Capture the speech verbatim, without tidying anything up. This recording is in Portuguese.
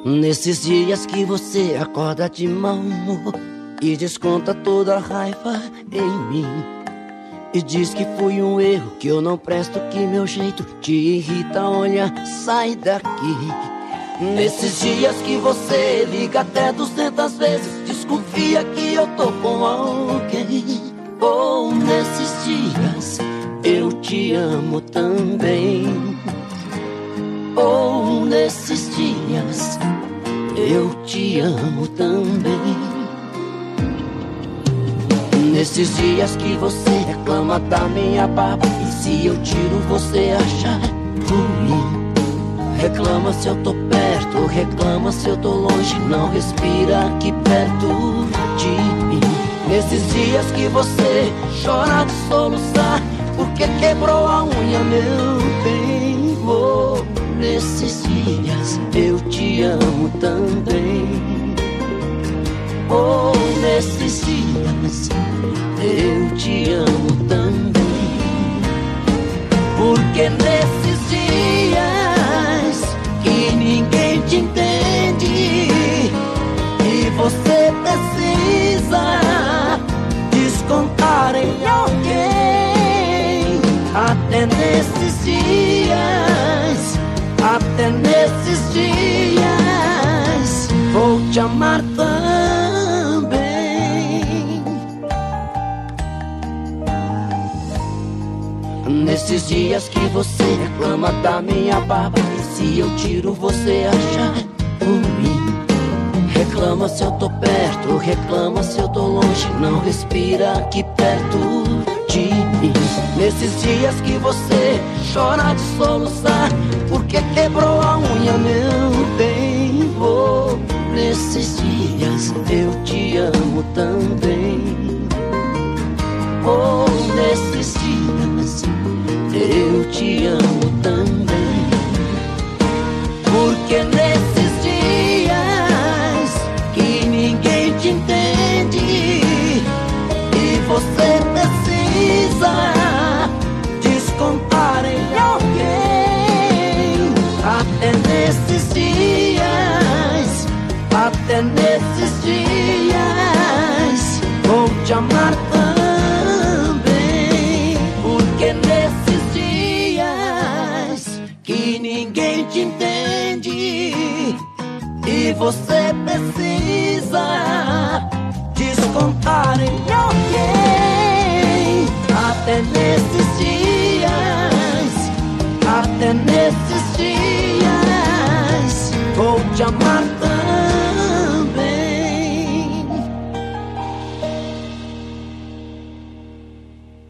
Nesses dias que você acorda de mau humor e desconta toda a raiva em mim, e diz que foi um erro, que eu não presto, que meu jeito te irrita, olha, sai daqui. Nesses dias que você liga até duzentas vezes, desconfia que eu tô com alguém. Ou nesses dias eu te amo também. Ou nesses dias eu te amo também. Nesses dias que você reclama da minha barba, e se eu tiro você acha ruim. Reclama se eu tô perto, reclama se eu tô longe, não respira aqui perto de mim. Nesses dias que você chora de soluçar porque quebrou a unha, meu bem. Oh, nesses dias eu te amo também. Oh, nesses dias eu te amo também. Porque nesses dias que ninguém te entende e você precisa descontar em alguém. Até nesses dias, até nesses dias vou te amar também. Nesses dias que você reclama da minha barba, e se eu tiro você acha ruim. Reclama se eu tô perto, reclama se eu tô longe, não respira aqui perto de mim. Nesses dias que você chora de soluçar porque quebrou a unha, meu bem. Oh, nesses dias eu te amo também. Oh, nesses dias eu te amo também. Porque nesses dias que ninguém te entende e você precisa descontar em alguém. Até nesses dias, até nesses dias vou te amar também. Porque nesses dias que ninguém te entende e você precisa descontar em alguém. Até nesses dias, até nesses dias vou te amar.